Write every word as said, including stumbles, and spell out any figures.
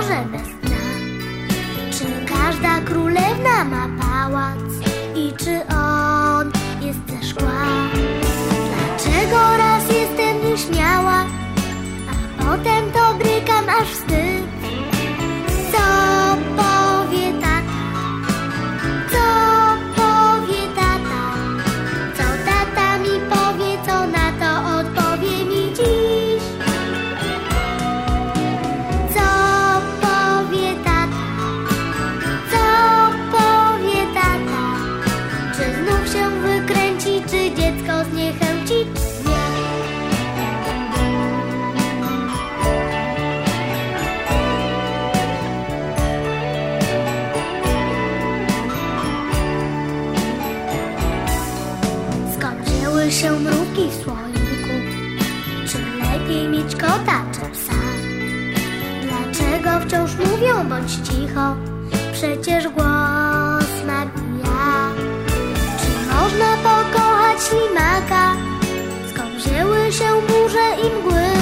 dworze bez dna. Czy każda królewna ma pałac i czy on jest ze szkła? Dlaczego raz jestem nieśmiała, a potem to brykam aż wstyd? Co powie tata? Co powie tata? Co tata mi powie, co na to odpowie mi dziś? Co powie tata? Co powie tata? Czy znów się wykręci, czy dziecko zniechęci, czy nie? Skąd wzięły się mrówki w słoiku? Czy lepiej mieć kota czy psa? Dlaczego wciąż mówią bądź cicho? Przecież głos nabija. Czy można pokochać ślimaka? Skąd wzięły się burze i mgły?